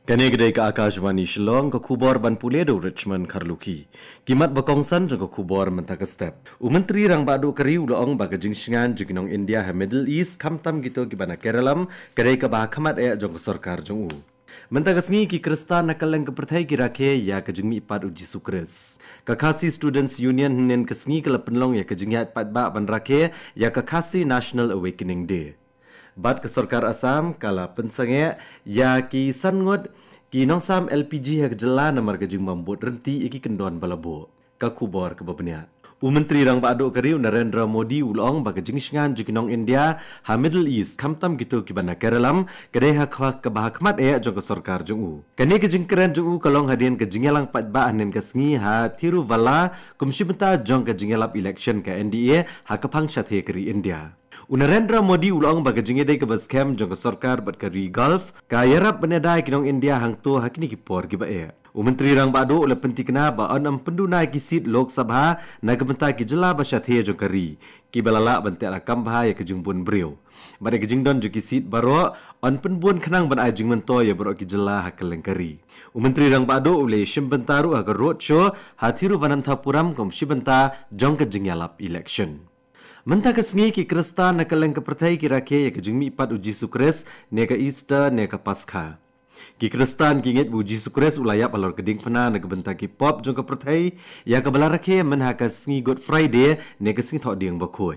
Kene gede ke Akashvani Shillong ke Khubor ban Puledo Richmond Karluki. Kimat bakongsan jong ke Khubor mentaka step. Menteri rang badu keri ulong baga jingshingan jiginong India ha Middle East kamtam gitu gibana Keralam gede ke bah kamat jong ke sarkar jong u. Mentaka sengi ki Kristan nakaleng ke pertai kirake ya ke jingmi ipat uji sukres. Kakasi Students Union nen ke sengi ke lepenlong ya ke jingya ipat ba ban rake ya Kakasi National Awakening Day. Bat ke sarkar Assam kala pensange ya ki sangot ki nongsam LPG hak jela namar ke jing mambut renti iki kendon balabo ka Khubor ke babnya. Menteri rang badu keri Narendra Modi ulong baga jing shingan jikinong India ha Middle East kamtam gitu ki bana Keralam kede ha ke bahakmat jong ke sarkar jong u. Kene ke jing keren jong u kalong hadien ke jingelang pat ba anen ke sengi ha Thiruvala kumshibenta jong ke jingelap election ke NDA ha ke pangshat he keri India. Narendra Modi ulong baga jingede ke baskem jong ke sarkar bat kari Gulf ka yarap benedai kinong India hang tu hakini ki por ki bae. Menteri rang badu ule penti kena ba anam penduna ki sit Lok Sabha na gebenta ki jela bashat he jong kari ki balala bante la kambha ya ke jingbun brio. Bade ke jingdon jo ki sit baro on penbun kenang ban ai jingmento ya baro ki jela hakeleng kari. Menteri rang badu ule shimbentaru ha roadshow ha Thiruvananthapuram kom shibenta jong ke jingyalap election. Mentah kesengi ki Kristan nakaleng ke pertai kirake ya ke jingmi ipat uji sukres ne ke Easter ne ke Paskha. Ki Kristan ki nget uji sukres ulayap alor keding pena ne ke benta ki pop jong ke pertai ya ke balarake men ha ke sengi Good Friday ne ke sengi thok diang bakoi.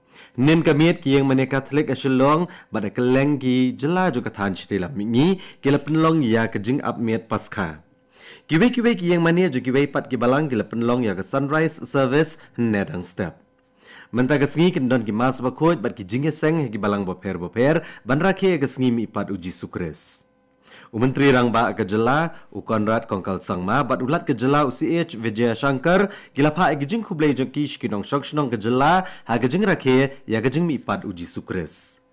Nen kamiet ki yang mane Katolik asyelong bada keleng ki jela jong ke than chitela mingi ki lepenlong ya ke jing up miet Paskha. Kiwe-kiwe ki yang mane jo kiwe ipat ki balang ki lepenlong ya ke sunrise service nedang step. Mentah kesengi kendon ki mas bakot bat ki jingge seng ki balang boper ban rakhe ke sengi mi ipat uji sukres. Menteri rang ba ke jela Konrad Kongkal Sangma bat ulat ke jela UCH Vijaya Shankar kilapa ke jing khublai jong ki shkinong shokshnong ke jela ha ke jing rakhe ya ke jing mi ipat uji sukres.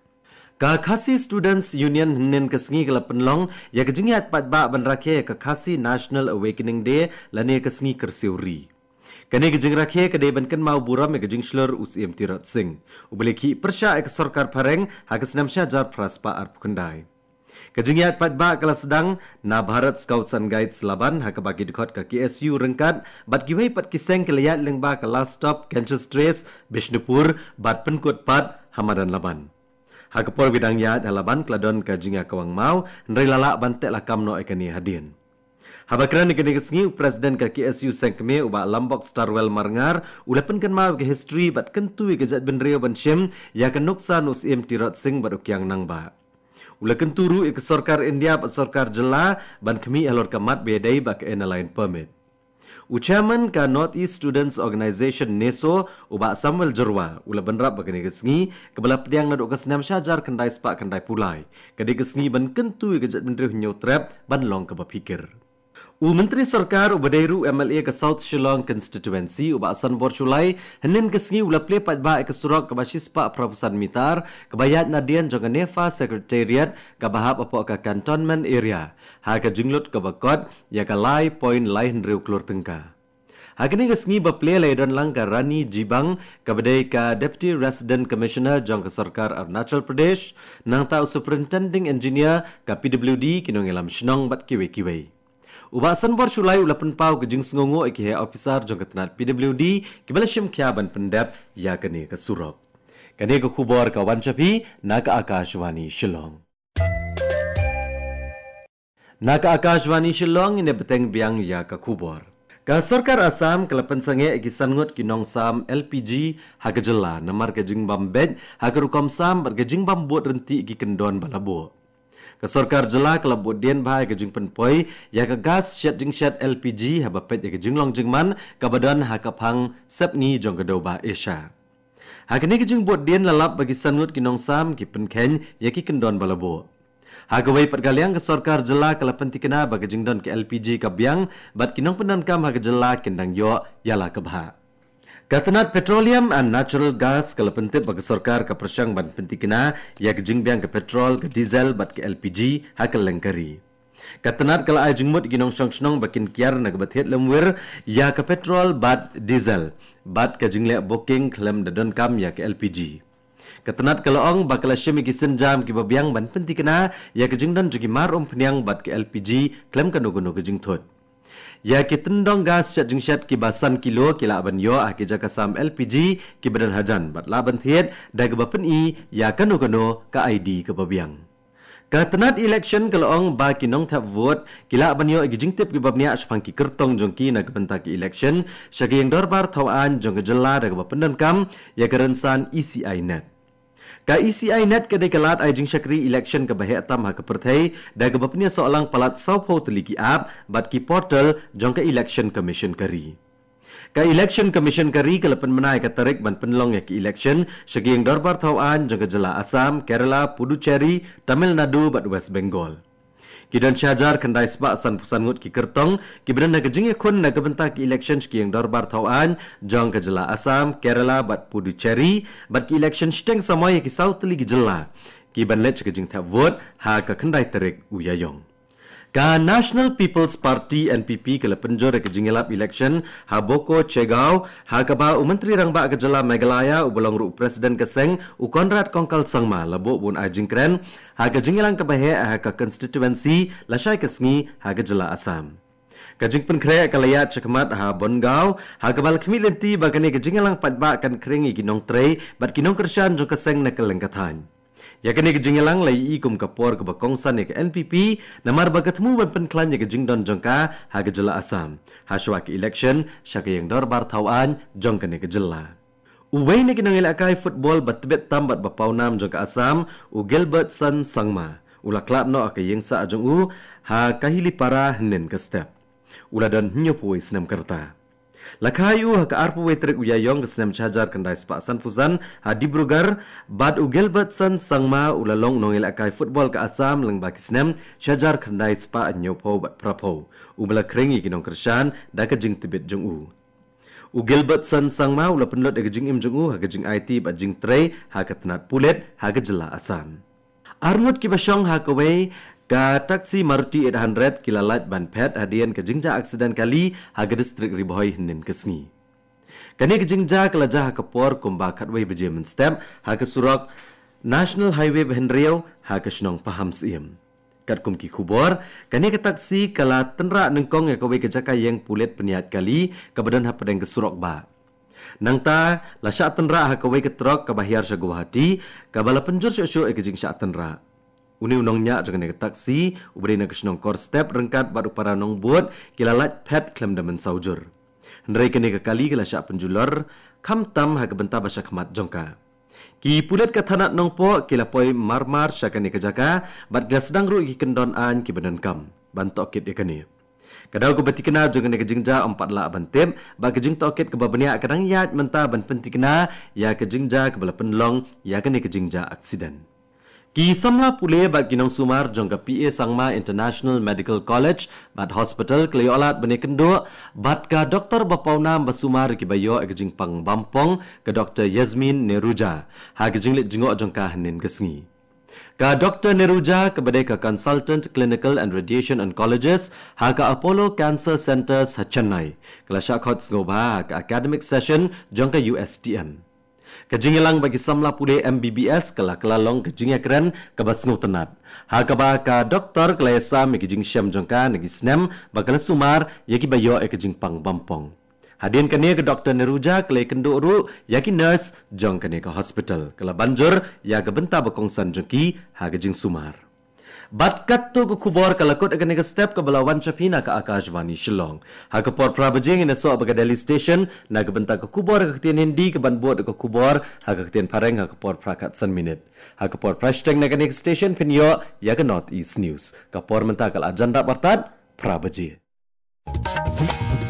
Kakasi Students Union nen ke sengi ke lepenlong ya ke jing pat ba ban rakhe Kakasi National Awakening Day lane ke sengi kersiuri. Kene ke jing rakhe ke deban kan mau buram ke jing shlur UCM Tirat Singh. Ubeleki persya ke sarkar pareng ha ke senam syajar praspa arp kendai. Ke jing yat pat ba kala sedang na Bharat Scouts and Guides Laban ha ke bagi dekat ke KSU rengkat bat giwei pat kiseng ke layat leng ba ke last stop Kansas Trace Bishnupur bat penkut pat Hamadan Laban. Ha ke por bidang yat Laban kladon ke jing kawang mau ndrai lalak bantek lakam no ekani hadin. Habakran ikani kesengi Presiden ke KSU Sengkeme uba Lombok Starwell Marngar ulapan kan mau ke history bat kentu ke jat benrio ban shim ya ke nuksan UCM Tirat Singh bat ukyang nang ba. Ula kenturu ke sarkar India bat sarkar jela ban kemi alor kamat bedai ba ke airline permit. Chairman ka North East Students Organization NESO uba Samuel Jerwa ula benrap bakani kesengi kebala pediang naduk ke senam syajar kendai sepak kendai pulai. Kadi kesengi ban kentu ke jat benrio nyo trap ban long ke bapikir. Menteri Sarkar Ubadairu MLA ke South Shillong Constituency uba asan borculai henin kesengi ula play pat ba ke surak ke basispa Prapusan Mitar ke bayat nadian jong Nefa Secretariat ke bahap apa ke cantonment area ha ke jinglut ke bakot ya ke lai point lai hendriu klur tengka. Ha kini kesengi baplay lai don lang ke Rani Jibang ke badai ke Deputy Resident Commissioner jong ke Sarkar Arunachal Pradesh nang tau Superintending Engineer ke PWD kinong ilam shnong bat kiwe-kiwe. Ubasan bor sulai ulapan pau ke jing sengongo ke he officer jong ketenat PWD ke balashim kiaban pendap ya kene ke Surop. Kene ke Khubor kawan capi nak Akashvani Shillong. Nak Akashvani Shillong ini beteng biang ya ke Khubor. Ka sarkar Assam kelapan sange ki sangut ki nongsam LPG ha ke jela namar ke jing bambed ha ke rukom sam bar ke jing bambut renti ki kendon balabo. Ke sarkar jela kelabut dien bahai ke jing penpoi ya ke gas syat jing syat LPG ha bapet ya ke jing long jing man ke badan ha ke phang sepni jong ke doba Asia. Ha kini ke jing buat dien lalap bagi sanut ki nongsam ki penken ya ki kendon balabo. Ha ke wei pergaliang ke sarkar jela kelapan tikena bagi jing don ke LPG ke biang bat kinong pendan kam ha ke jela kendang yo yala ke bah. Katenat Petroleum and Natural Gas kalau pentip bagi sarkar ke persyang ban pentikina ya ke jingbiang ke petrol ke diesel bat ke LPG ha ke lengkari. Katenat kalau ai jingmut ginong syong bakin kiar na ke bathet lemwir ya ke petrol bat diesel bat ke jingle booking klem dadon kam ya ke LPG. Ketenat kalaong bakal syemi ki senjam ki babiang ban penti kena ya kejingdan jugi marum peniang bat ki LPG klem kanu-kanu kejing thot. Ya ki tendong gas syat jingsyat ki basan kilo ki laban yo ki jakasam LPG ki badan hajan bat laban thiet da ke bapen i ya kanu-kanu ka ID ke babiang. Ketenat election kalaong ba ki nong tap vote kila banyo igijing tip ki babnia ashpang ki kertong jongki na kebenta ki election syagi yang dorbar tawaan jong kejela da kebapendan kam ya kerensan ECI net. Ka ECI net kedai kelat ai jing syakri election ke bahek tam ha kepertai da kebapnia soalang palat saupo teliki app bat ki portal jong ke election commission kari. Ka election commission kari kalapan menai ka tarik ban penlong ya ki election syagi yang dorbar tawaan jong kejela Assam, Kerala, Puducherry, Tamil Nadu bat West Bengal. Kidan syajar kendai sebab san pusangut ki kertong ki benan na kejing kun na kebenta ki election syagi yang dorbar tawaan jong kejela Assam, Kerala bat Puducherry bat ki election steng sama ya ki South li kejela. Ki ban let kejing tap vote ha ka kendai tarik uyayong. Ka National People's Party NPP kala penjor ke jingelap election ha Boko Chegau ha kaba Menteri Rangba Kejela Meghalaya ubelong ru Presiden Keseng u Konrad Kongkal Sangma labo bun ajingkren ha ke jingelang ke bahe ha ke constituency Lasai Kesngi ha Kejela Assam. Kajing penkre kalayat cekmat ha Bongau ha kebal kemilenti bagani ke jingelang patba kan keringi kinong trei bat kinong kersan jong Keseng na kelengkatan. Ya kini kejingelang lai ikum kapor ke bakongsan ya ke NPP namar bagatmu ban penklan ya ke jingdon jongka ha Kejela Assam. Ha syua ke election syaka yang dorbar tawaan jong kene Kejela. Uway ni kinang ilakai football batbet tambat bapaunam jongka Assam u Gilbertson Sangma. Ula klat no ake yang sa ajong u ha kahili para nen ke step. Ula dan nyopuwe senam kerta. Lakayu ha arpu wetrik uyayong kesenam cajar kendai sepak san puzan ha Dibrugarh bad u Gilbertson Sangma ulalong nongil akai football ke Assam leng baki senam cajar kendai sepak nyopo bat prapo ubala keringi kinong kersan da kejing tibet jong u. U Gilbertson Sangma ula penlot da kejing im jong u ha kejing IT bat jing trei ha ketenat pulet ha Kejela Assam. Armut kibasyong ha kawai ka taksi Maruti 800 kilalat ban pet hadian ke jingja aksiden kali haga distrik Ribohoi nen kesngi. Kani ke jingja kelajah kepor kumba katway bejemen step ha ke surok National Highway Behenriau ha ke senong paham siem. Kat kum ki kubor kani ke taksi kala tenra nengkong ya kawai ke jaka yang pulet peniat kali ke badan ha pedeng ke surok ba. Nangta la sya tenra ha kawai ke trok ke bahiar sya Guwahati ke bala penjur syok-syok ke jing sya tenra. Uni unongnya jangan nak taksi, uberi nak senong kor step rengkat baru para nong buat kilalat pet klem damen saujur. Hendrai kene ke kali kila syak penjulur, kam tam ha kebenta basya kemat jongka. Ki pulet ke tanat nong po kila poi marmar syak kene ke jaka, bat kila sedang ru ki kendon an ki badan kam. Bantok kit ikani. Kadau ko beti kena jangan nak jingja 4 la bantep, ba ke jing tokit ke babania kadang yat menta ban penti kena ya ke jingja ke bala penlong ya kene ke jingja aksiden. Ki samla pule bat kinong sumar jong ka PA Sangma International Medical College bat hospital kleolat bene kendo bat ka doktor bapaunam basumar ki bayo ke jing pang bampong ke Dr. Yasmin Neruja ha ke jing lit jingok jong ka hanin kesngi. Ka Dr. Neruja ke badai ka consultant clinical and radiation oncologist ha ka Apollo Cancer Centers ha Chennai kala syakhot ngoba ka academic session jong ka USTM. Kejingelang bagi samla pule MBBS kala kelalong kejingnya keren kabas ngau tenat. Ha kaba ka doktor kelayasa me kejing syam jongka negi snem bakal sumar yaki bayo e kejing pang bampong. Hadin kene ke Dr. Neruja kelay kenduk ru yaki nurse jong kene ke hospital. Kala banjur ya ke benta bakongsan jongki ha kejing sumar. Bat kat tu ku kubor kalakut akan nega step ke balawan Chapina ke Akashvani Shillong. Ha ke por prabajing ina so baga Delhi Station na ke bentak ke kubor ke ketian hindi ke ban buat ke kubor ha ke ketian pareng ha ke por prakat san minute. Ha ke por prashteng na ke nega station pinyo ya ke North East News. Ke por mentakal agenda bartat prabajing.